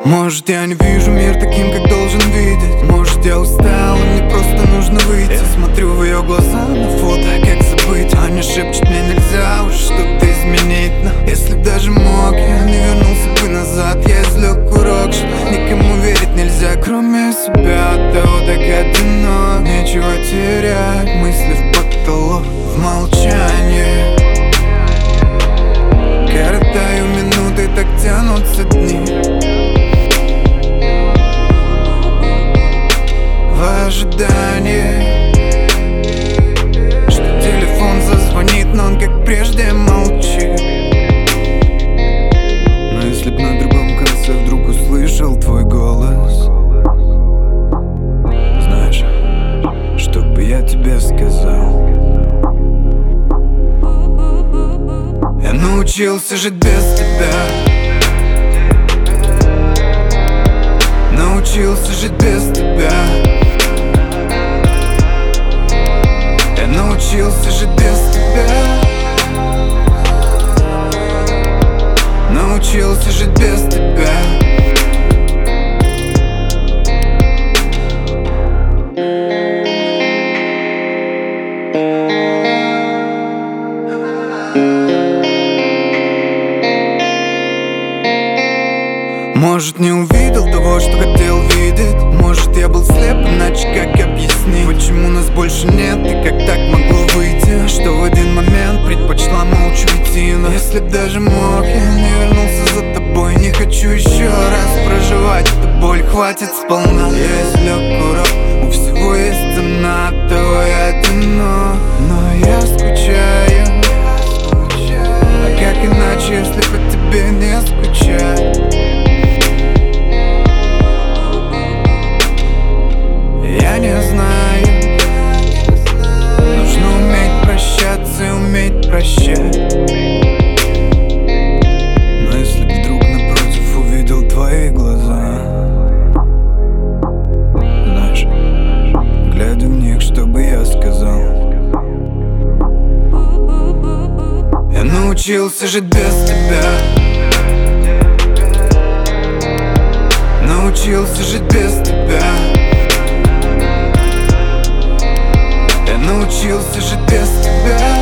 Может, я не вижу мир таким, как должен видеть. Может, я устал, и мне просто нужно выйти. Я смотрю в ее глаза на фото, как забыть. Аня шепчет, мне нельзя уже что-то изменить. Но если б даже мог, я не вернулся бы назад. Я извлек урок, что никому верить нельзя, кроме себя. От того так одинок, нечего терять. Мысли в потолок, в молчании. Коротаю минуты, так тянутся дни. В ожидании, что телефон зазвонит, но он как прежде молчит. Но если б на другом конце вдруг услышал твой голос, знаешь, что бы я тебе сказал? Я научился жить без тебя. Научился жить без тебя. Я научился жить без тебя. Научился жить без тебя. Может, не увидел того, что хотел видеть. Может, я был слеп, иначе как объяснить, почему нас больше нет и как так могло выйти, что в один момент предпочла молча уйти. Но если б даже мог, я не вернулся за тобой. Не хочу еще раз проживать эту боль, хватит сполна. Я извлек урок, у всего есть цена, оттого я одинок. Но я скучаю, а как иначе, если по тебе не скучать? Я не знаю. Нужно уметь прощаться и уметь прощать. Но если б вдруг напротив увидел твои глаза, знаешь, глядя в них, что бы я сказал? Я научился жить без тебя. Научился жить без тебя. Научился жить без тебя.